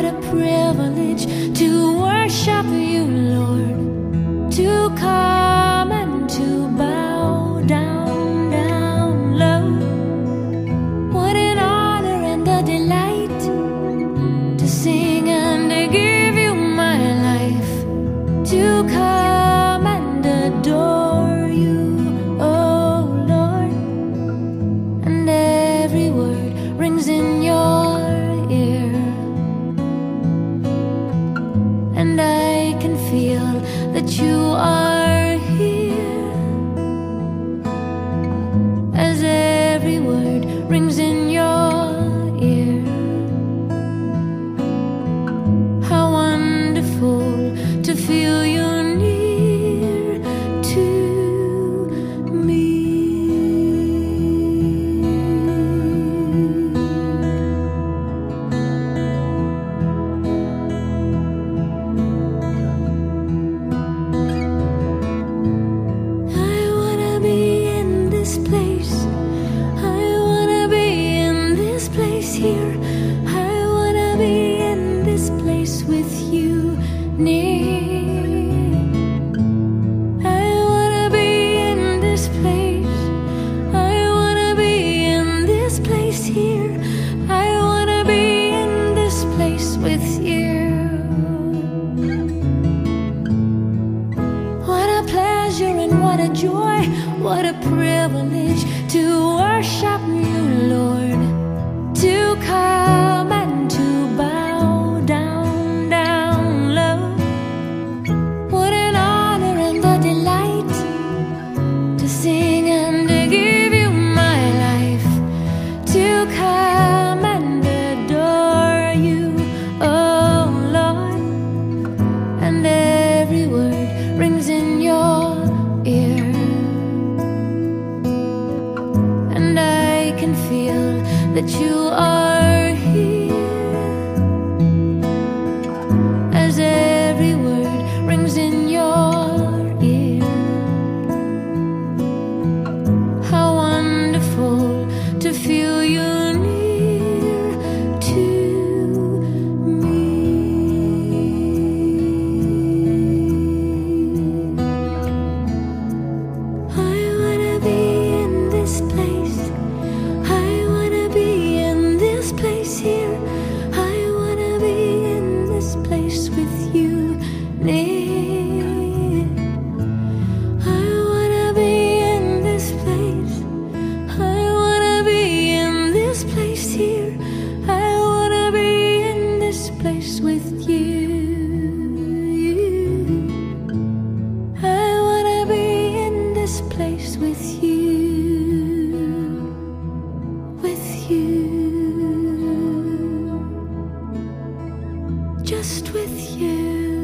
a privilege to worship you, Lord, to come and to bow down, down low. What an honor and a delight to sing and to give you my life, to come and adore you, oh Lord. And every word rings in your ear, and I can feel that you are here, as every word rings in your ear. How wonderful to feel you near to me. I wanna be in this place. I wanna be in this place here. I wanna be in this place with you near. I wanna be in this place. I wanna be in this place here. I wanna be in this place with you. What a pleasure and what a joy, what a privilege to worship you, Lord, to come and to bow down, down low. What an honor and a delight to sing and to give you my life, to come and adore you, oh Lord. And every word rings in your ear, and I can feel that you are here, as every word rings in your ear. How wonderful to feel you near to me. I wanna be in this place. I wanna be in this place here. I wanna be in this place with you near. I wanna be in this place. I wanna be in this place here. I wanna be in this place with you. I wanna be in this place with you, with you, just with you.